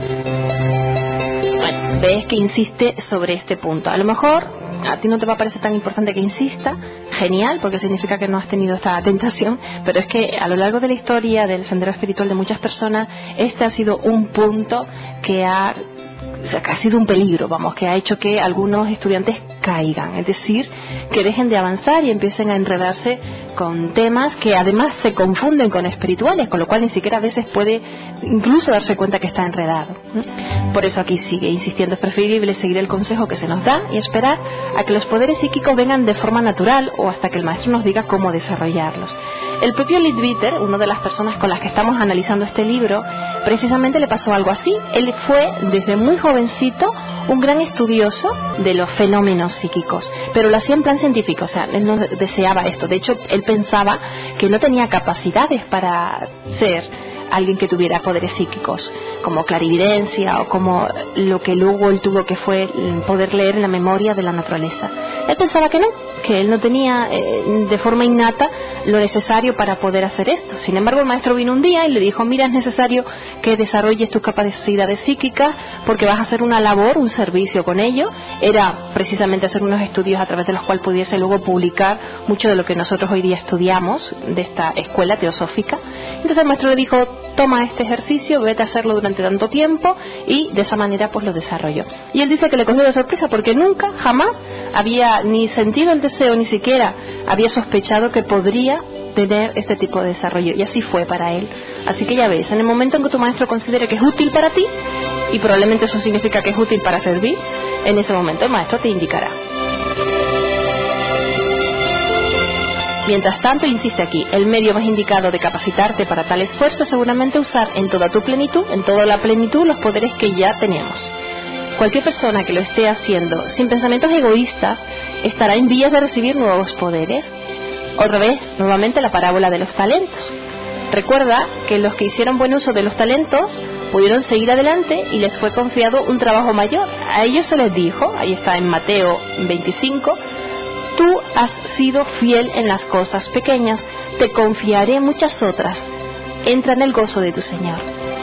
Bueno, ves que insiste sobre este punto. A lo mejor a ti no te va a parecer tan importante que insista, genial, porque significa que no has tenido esta tentación, pero es que a lo largo de la historia del sendero espiritual de muchas personas, este ha sido un punto que ha sido un peligro, que ha hecho que algunos estudiantes caigan, es decir, que dejen de avanzar y empiecen a enredarse con temas que además se confunden con espirituales, con lo cual ni siquiera a veces puede incluso darse cuenta que está enredado. Por eso aquí sigue insistiendo: es preferible seguir el consejo que se nos da y esperar a que los poderes psíquicos vengan de forma natural o hasta que el maestro nos diga cómo desarrollarlos. El propio Leadbeater, una de las personas con las que estamos analizando este libro, precisamente le pasó algo así. Él fue desde muy jovencito un gran estudioso de los fenómenos psíquicos, pero lo hacía en plan científico, o sea, él no deseaba esto. De hecho, él pensaba que no tenía capacidades para ser alguien que tuviera poderes psíquicos, como clarividencia o como lo que luego él tuvo, que fue poder leer en la memoria de la naturaleza. Él pensaba que no, que él no tenía de forma innata lo necesario para poder hacer esto. Sin embargo, el maestro vino un día y le dijo: mira, es necesario que desarrolles tus capacidades psíquicas porque vas a hacer una labor, un servicio con ello. Era precisamente hacer unos estudios a través de los cuales pudiese luego publicar mucho de lo que nosotros hoy día estudiamos de esta escuela teosófica. Entonces el maestro le dijo: toma este ejercicio, vete a hacerlo durante tanto tiempo, y de esa manera pues lo desarrolló. Y él dice que le cogió de sorpresa porque nunca, jamás había ni sentido el deseo, ni siquiera había sospechado que podría tener este tipo de desarrollo, y así fue para él. Así que ya ves, en el momento en que tu maestro considere que es útil para ti, y probablemente eso significa que es útil para servir, en ese momento el maestro te indicará. Mientras tanto, insiste aquí, el medio más indicado de capacitarte para tal esfuerzo es seguramente usar en toda tu plenitud, en toda la plenitud, los poderes que ya tenemos. Cualquier persona que lo esté haciendo sin pensamientos egoístas estará en vías de recibir nuevos poderes. Otra vez, nuevamente la parábola de los talentos. Recuerda que los que hicieron buen uso de los talentos pudieron seguir adelante y les fue confiado un trabajo mayor. A ellos se les dijo, ahí está en Mateo 25, tú has sido fiel en las cosas pequeñas, te confiaré muchas otras. Entra en el gozo de tu Señor.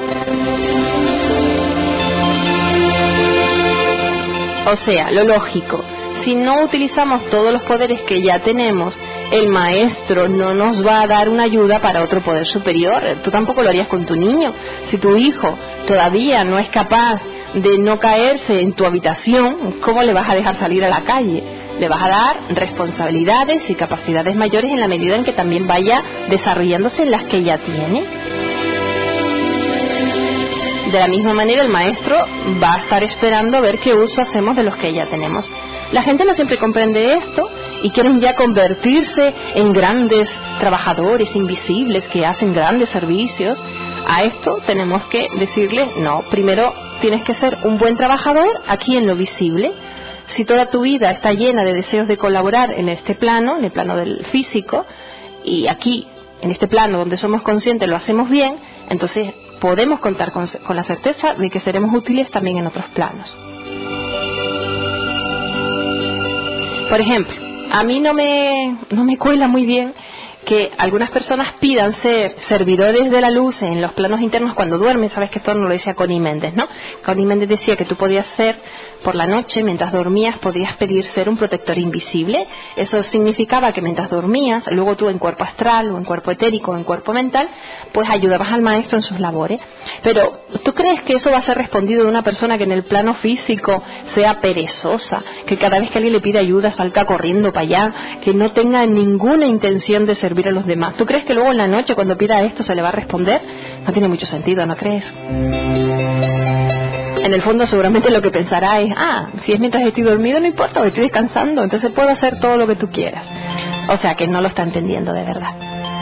O sea, lo lógico, si no utilizamos todos los poderes que ya tenemos, el maestro no nos va a dar una ayuda para otro poder superior. Tú tampoco lo harías con tu niño. Si tu hijo todavía no es capaz de no caerse en tu habitación, ¿cómo le vas a dejar salir a la calle? Le vas a dar responsabilidades y capacidades mayores en la medida en que también vaya desarrollándose en las que ya tiene. De la misma manera, el maestro va a estar esperando a ver qué uso hacemos de los que ya tenemos. La gente no siempre comprende esto y quieren ya convertirse en grandes trabajadores invisibles que hacen grandes servicios. A esto tenemos que decirle: no, primero tienes que ser un buen trabajador aquí en lo visible. Si toda tu vida está llena de deseos de colaborar en este plano, en el plano del físico, y aquí, en este plano donde somos conscientes, lo hacemos bien, entonces podemos contar con la certeza de que seremos útiles también en otros planos. Por ejemplo, a mí no me cuela muy bien que algunas personas pidan ser servidores de la luz en los planos internos cuando duermen. Sabes que esto no lo decía Connie Méndez, ¿no? Connie Méndez decía que tú podías ser, por la noche, mientras dormías, podías pedir ser un protector invisible. Eso significaba que mientras dormías, luego tú en cuerpo astral, o en cuerpo etérico, o en cuerpo mental, pues ayudabas al maestro en sus labores. Pero, ¿tú crees que eso va a ser respondido de una persona que en el plano físico sea perezosa, que cada vez que alguien le pide ayuda salga corriendo para allá, que no tenga ninguna intención de servir a los demás? ¿Tú crees que luego en la noche, cuando pida esto, se le va a responder? No tiene mucho sentido, ¿no crees? En el fondo seguramente lo que pensará es, si es mientras estoy dormido no importa, estoy descansando, entonces puedo hacer todo lo que tú quieras. O sea que no lo está entendiendo de verdad.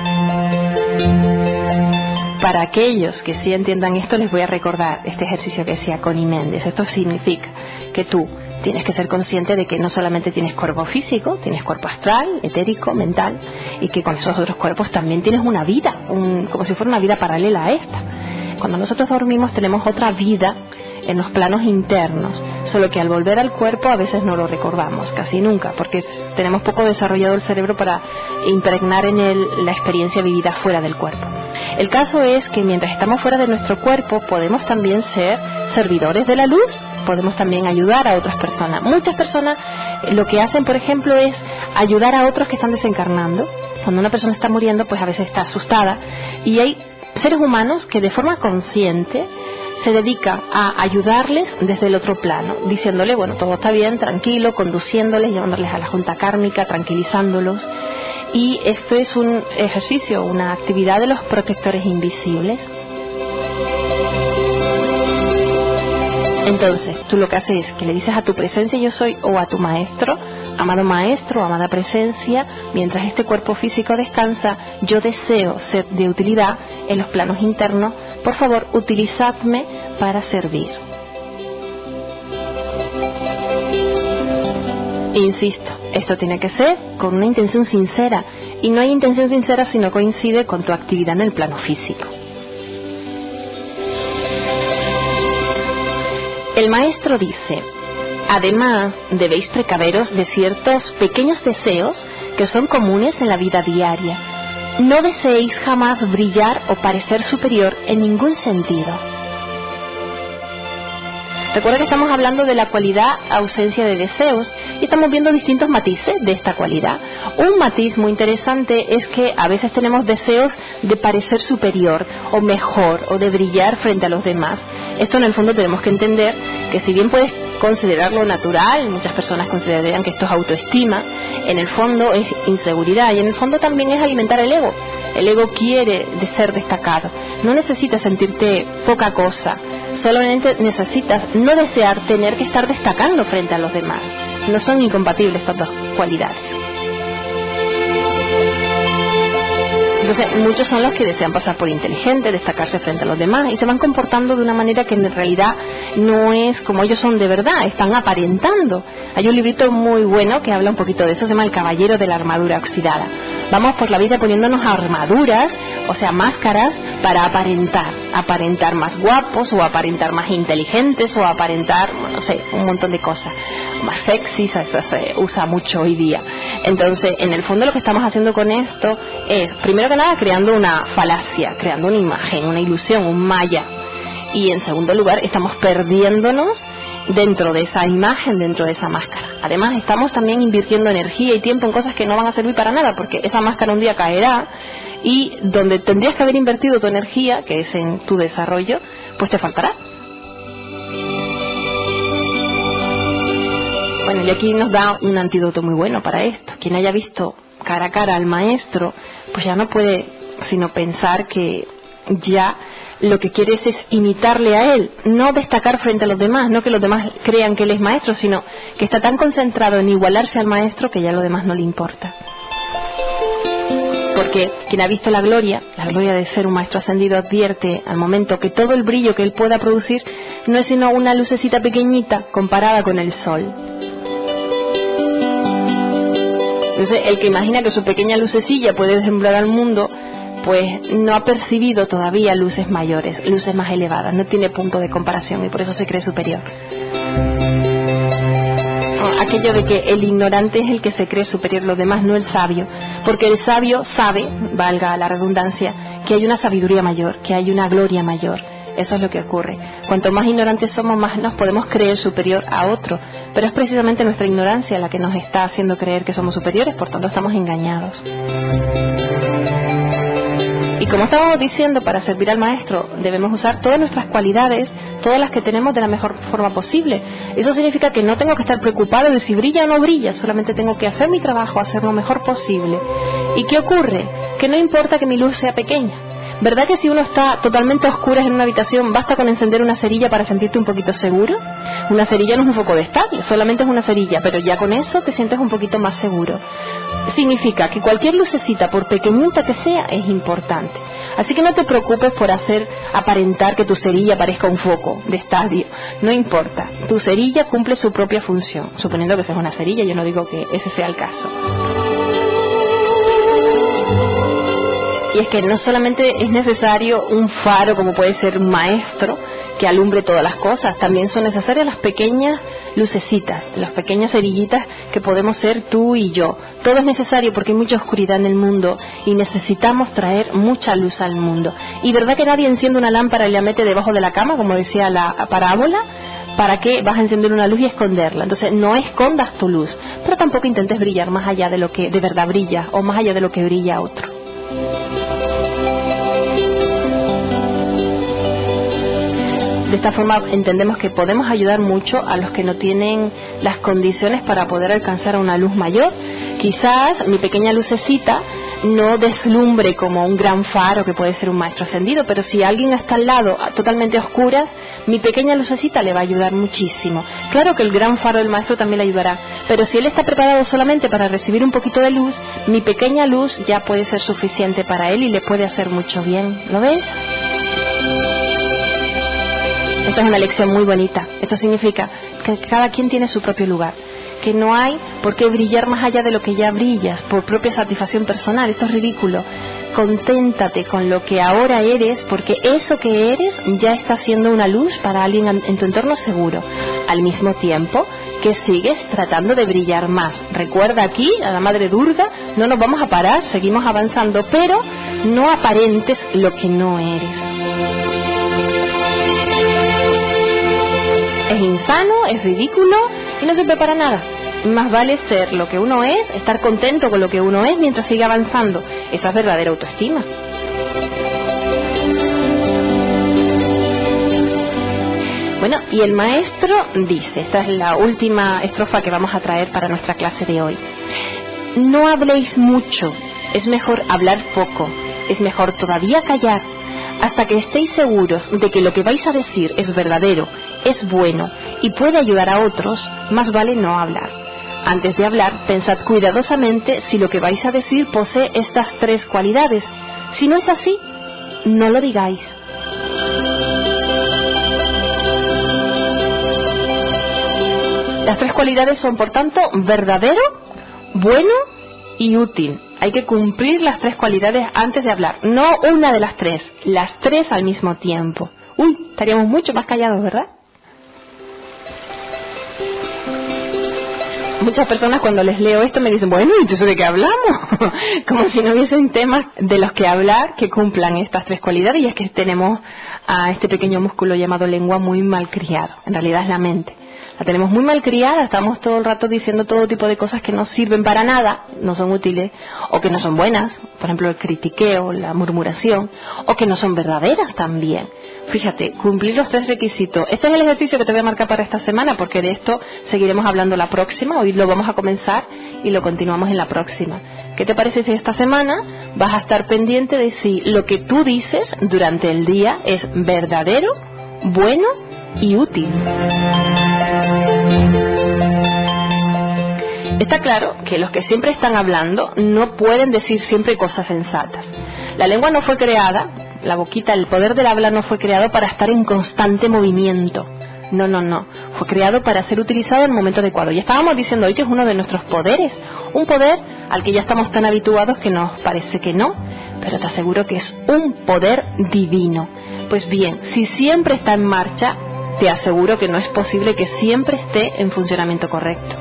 Para aquellos que sí entiendan esto, les voy a recordar este ejercicio que decía Connie Méndez. Esto significa que tú tienes que ser consciente de que no solamente tienes cuerpo físico, tienes cuerpo astral, etérico, mental, y que con esos otros cuerpos también tienes una vida, como si fuera una vida paralela a esta. Cuando nosotros dormimos tenemos otra vida en los planos internos, solo que al volver al cuerpo a veces no lo recordamos, casi nunca, porque tenemos poco desarrollado el cerebro para impregnar en él la experiencia vivida fuera del cuerpo. El caso es que mientras estamos fuera de nuestro cuerpo podemos también ser servidores de la luz, podemos también ayudar a otras personas. Muchas personas lo que hacen, por ejemplo, es ayudar a otros que están desencarnando. Cuando una persona está muriendo, pues a veces está asustada, y hay seres humanos que de forma consciente se dedican a ayudarles desde el otro plano, diciéndole, bueno, todo está bien, tranquilo, conduciéndoles, llevándoles a la junta kármica, tranquilizándolos. Y esto es un ejercicio, una actividad de los protectores invisibles. Entonces, tú lo que haces es que le dices a tu presencia yo soy, o a tu maestro, amado maestro, amada presencia, mientras este cuerpo físico descansa, yo deseo ser de utilidad en los planos internos, por favor, utilizadme para servir. Insisto, esto tiene que ser con una intención sincera, y no hay intención sincera si no coincide con tu actividad en el plano físico. El maestro dice, además debéis precaveros de ciertos pequeños deseos que son comunes en la vida diaria. No deseéis jamás brillar o parecer superior en ningún sentido. Recuerda que estamos hablando de la cualidad ausencia de deseos y estamos viendo distintos matices de esta cualidad. Un matiz muy interesante es que a veces tenemos deseos de parecer superior o mejor o de brillar frente a los demás. Esto en el fondo tenemos que entender que si bien puedes considerarlo natural, muchas personas considerarían que esto es autoestima, en el fondo es inseguridad y en el fondo también es alimentar el ego. El ego quiere ser destacado, no necesitas sentirte poca cosa, solamente necesitas no desear tener que estar destacando frente a los demás. No son incompatibles estas dos cualidades. Entonces, muchos son los que desean pasar por inteligente, destacarse frente a los demás y se van comportando de una manera que en realidad no es como ellos son de verdad, están aparentando. Hay un librito muy bueno que habla un poquito de eso, se llama El caballero de la armadura oxidada. Vamos por la vida poniéndonos armaduras, o sea, máscaras, para aparentar más guapos o aparentar más inteligentes o aparentar, no sé, un montón de cosas más sexys, eso se usa mucho hoy día. Entonces, en el fondo lo que estamos haciendo con esto es, primero que nada, creando una falacia, creando una imagen, una ilusión, un maya. Y en segundo lugar, estamos perdiéndonos dentro de esa imagen, dentro de esa máscara. Además, estamos también invirtiendo energía y tiempo en cosas que no van a servir para nada, porque esa máscara un día caerá y donde tendrías que haber invertido tu energía, que es en tu desarrollo, pues te faltará. Bueno, y aquí nos da un antídoto muy bueno para esto. Quien haya visto cara a cara al maestro, pues ya no puede sino pensar que ya lo que quieres es imitarle a él, no destacar frente a los demás, no que los demás crean que él es maestro, sino que está tan concentrado en igualarse al maestro que ya lo demás no le importa. Porque quien ha visto la gloria de ser un maestro ascendido, advierte al momento que todo el brillo que él pueda producir no es sino una lucecita pequeñita comparada con el sol. Entonces, el que imagina que su pequeña lucecilla puede deslumbrar al mundo, pues no ha percibido todavía luces mayores, luces más elevadas, no tiene punto de comparación y por eso se cree superior. Aquello de que el ignorante es el que se cree superior a los demás, no el sabio, porque el sabio sabe, valga la redundancia, que hay una sabiduría mayor, que hay una gloria mayor. Eso es lo que ocurre. Cuanto más ignorantes somos, más nos podemos creer superior a otro, pero es precisamente nuestra ignorancia la que nos está haciendo creer que somos superiores, por tanto estamos engañados. Y como estábamos diciendo, para servir al maestro debemos usar todas nuestras cualidades, todas las que tenemos, de la mejor forma posible. Eso significa que no tengo que estar preocupado de si brilla o no brilla, solamente tengo que hacer mi trabajo, hacer lo mejor posible. ¿Y qué ocurre? Que no importa que mi luz sea pequeña, ¿Verdad que si uno está totalmente a oscuras en una habitación, basta con encender una cerilla para sentirte un poquito seguro? Una cerilla no es un foco de estadio, solamente es una cerilla, pero ya con eso te sientes un poquito más seguro. Significa que cualquier lucecita, por pequeñita que sea, es importante. Así que no te preocupes por aparentar que tu cerilla parezca un foco de estadio. No importa, tu cerilla cumple su propia función. Suponiendo que sea una cerilla, yo no digo que ese sea el caso. Y es que no solamente es necesario un faro, como puede ser un maestro, que alumbre todas las cosas, también son necesarias las pequeñas lucecitas, las pequeñas cerillitas que podemos ser tú y yo. Todo es necesario porque hay mucha oscuridad en el mundo y necesitamos traer mucha luz al mundo. Y ¿verdad que nadie enciende una lámpara y la mete debajo de la cama, como decía la parábola? ¿Para qué vas a encender una luz y esconderla? Entonces no escondas tu luz, pero tampoco intentes brillar más allá de lo que de verdad brilla o más allá de lo que brilla otro. De esta forma entendemos que podemos ayudar mucho a los que no tienen las condiciones para poder alcanzar una luz mayor. Quizás mi pequeña lucecita no deslumbre como un gran faro que puede ser un maestro ascendido, pero si alguien está al lado totalmente a oscuras, mi pequeña lucecita le va a ayudar muchísimo. Claro que el gran faro del maestro también le ayudará, pero si él está preparado solamente para recibir un poquito de luz, mi pequeña luz ya puede ser suficiente para él y le puede hacer mucho bien. ¿Lo ves? Esta es una lección muy bonita. Esto significa que cada quien tiene su propio lugar, que no hay por qué brillar más allá de lo que ya brillas, por propia satisfacción personal. Esto es ridículo. Conténtate con lo que ahora eres, porque eso que eres ya está siendo una luz para alguien en tu entorno seguro. Al mismo tiempo que sigues tratando de brillar más. Recuerda aquí, a la Madre Durga, no nos vamos a parar, seguimos avanzando, pero no aparentes lo que no eres. Es insano, es ridículo y no sirve para nada. Más vale ser lo que uno es, estar contento con lo que uno es mientras sigue avanzando. Esa es verdadera autoestima. Bueno, y el maestro dice, esta es la última estrofa que vamos a traer para nuestra clase de hoy. No habléis mucho, es mejor hablar poco, es mejor todavía callar. Hasta que estéis seguros de que lo que vais a decir es verdadero, es bueno y puede ayudar a otros, más vale no hablar. Antes de hablar, pensad cuidadosamente si lo que vais a decir posee estas 3 cualidades. Si no es así, no lo digáis. Las 3 cualidades son, por tanto, verdadero, bueno y útil. Hay que cumplir las 3 cualidades antes de hablar, no una de las 3, las 3 al mismo tiempo. Uy, estaríamos mucho más callados, ¿verdad? Muchas personas cuando les leo esto me dicen, bueno, ¿y entonces de qué hablamos? Como si no hubiesen temas de los que hablar que cumplan estas 3 cualidades, y es que tenemos a este pequeño músculo llamado lengua muy mal criado. En realidad es la mente. La tenemos muy mal criada, estamos todo el rato diciendo todo tipo de cosas que no sirven para nada, no son útiles, o que no son buenas, por ejemplo el critiqueo, la murmuración, o que no son verdaderas también. Fíjate, cumplir los 3 requisitos. Este es el ejercicio que te voy a marcar para esta semana, porque de esto seguiremos hablando la próxima. Hoy lo vamos a comenzar y lo continuamos en la próxima. ¿Qué te parece si esta semana vas a estar pendiente de si lo que tú dices durante el día es verdadero, bueno y útil? Está claro que los que siempre están hablando no pueden decir siempre cosas sensatas. La lengua no fue creada, la boquita, el poder del habla no fue creado para estar en constante movimiento. No. Fue creado para ser utilizado en el momento adecuado. Y estábamos diciendo hoy que es uno de nuestros poderes. Un poder al que ya estamos tan habituados que nos parece que no. Pero te aseguro que es un poder divino. Pues bien, si siempre está en marcha, te aseguro que no es posible que siempre esté en funcionamiento correcto.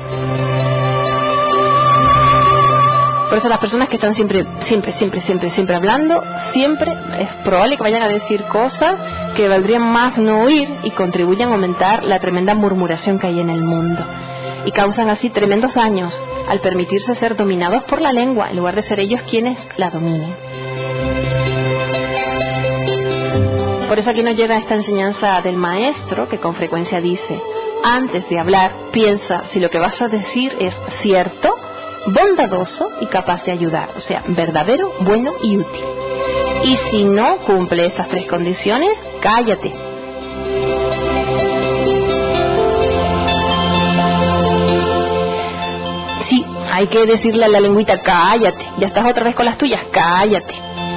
Por eso las personas que están siempre hablando, siempre es probable que vayan a decir cosas que valdrían más no oír y contribuyen a aumentar la tremenda murmuración que hay en el mundo. Y causan así tremendos daños al permitirse ser dominados por la lengua en lugar de ser ellos quienes la dominen. Por eso aquí nos llega esta enseñanza del maestro que con frecuencia dice: antes de hablar, piensa si lo que vas a decir es cierto, bondadoso y capaz de ayudar, o sea, verdadero, bueno y útil. Y si no cumple estas 3 condiciones, cállate. Sí, hay que decirle a la lengüita, cállate. Ya estás otra vez con las tuyas, cállate.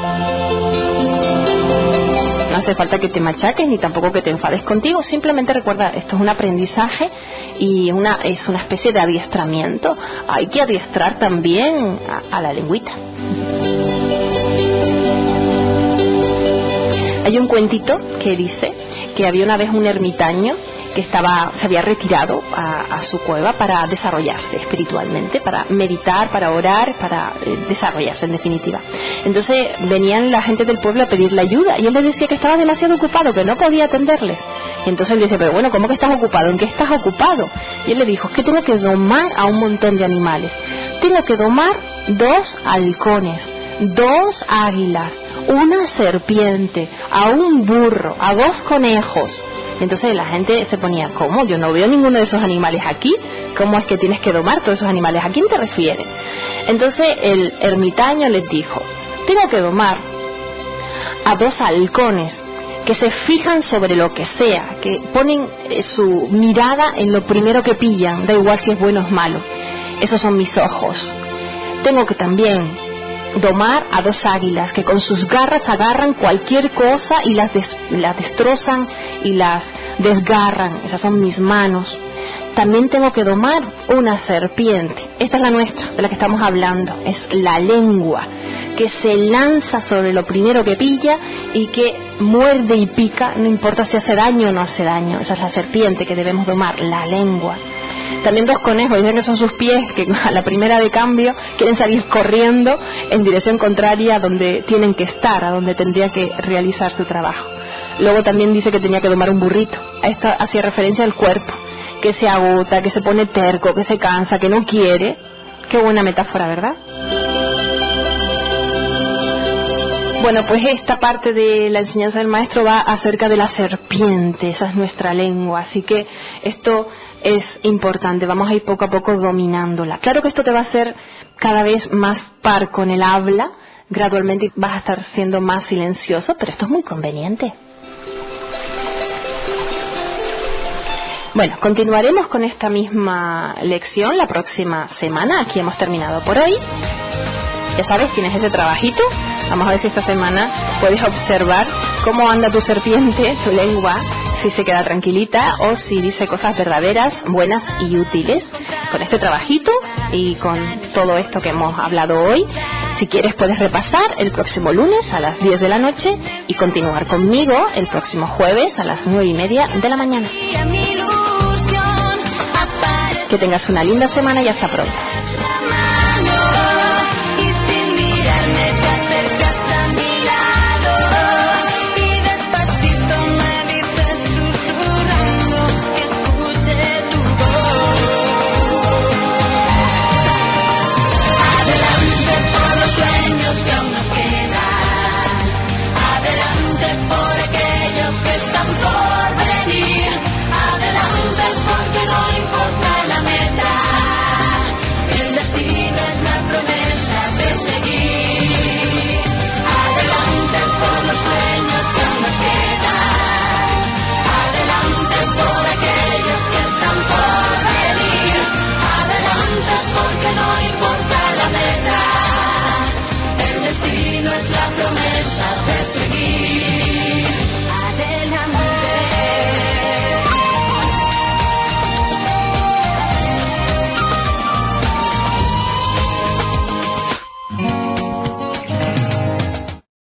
No hace falta que te machaques ni tampoco que te enfades contigo. Simplemente recuerda, esto es un aprendizaje y es una especie de adiestramiento. Hay que adiestrar también a la lengüita. Hay un cuentito que dice que había una vez un ermitaño que se había retirado a su cueva para desarrollarse espiritualmente, para meditar, para orar, para desarrollarse en definitiva. Entonces venían la gente del pueblo a pedirle ayuda y él les decía que estaba demasiado ocupado, que no podía atenderles. Y entonces él dice, pero bueno, ¿cómo que estás ocupado? ¿En qué estás ocupado? Y él le dijo, es que tengo que domar a un montón de animales. Tengo que domar 2 halcones, 2 águilas, una serpiente, a un burro, a 2 conejos. Entonces la gente se ponía, ¿cómo? Yo no veo ninguno de esos animales aquí. ¿Cómo es que tienes que domar todos esos animales? ¿A quién te refieres? Entonces el ermitaño les dijo, tengo que domar a 2 halcones que se fijan sobre lo que sea, que ponen su mirada en lo primero que pillan, da igual si es bueno o es malo. Esos son mis ojos. Tengo que también domar a 2 águilas que con sus garras agarran cualquier cosa y las destrozan y las desgarran. Esas son mis manos. También tengo que domar una serpiente. Esta es la nuestra, de la que estamos hablando. Es la lengua, que se lanza sobre lo primero que pilla y que muerde y pica, no importa si hace daño o no hace daño. Esa es la serpiente que debemos domar, la lengua. También 2 conejos, dicen que son sus pies, que a la primera de cambio quieren salir corriendo en dirección contraria a donde tienen que estar, a donde tendría que realizar su trabajo. Luego también dice que tenía que domar un burrito. A esto hacía referencia al cuerpo, que se agota, que se pone terco, que se cansa, que no quiere. Qué buena metáfora, ¿verdad? Bueno, pues esta parte de la enseñanza del maestro va acerca de la serpiente. Esa es nuestra lengua, así que esto es importante, vamos a ir poco a poco dominándola. Claro que esto te va a hacer cada vez más par con el habla, gradualmente vas a estar siendo más silencioso, pero esto es muy conveniente. Bueno, continuaremos con esta misma lección la próxima semana. Aquí hemos terminado por hoy. Ya sabes, tienes ese trabajito. Vamos a ver si esta semana puedes observar cómo anda tu serpiente, tu lengua, si se queda tranquilita o si dice cosas verdaderas, buenas y útiles. Con este trabajito y con todo esto que hemos hablado hoy, si quieres puedes repasar el próximo lunes a las 10 de la noche y continuar conmigo el próximo jueves a las 9:30 de la mañana. Que tengas una linda semana y hasta pronto. Adelante por aquellos que están por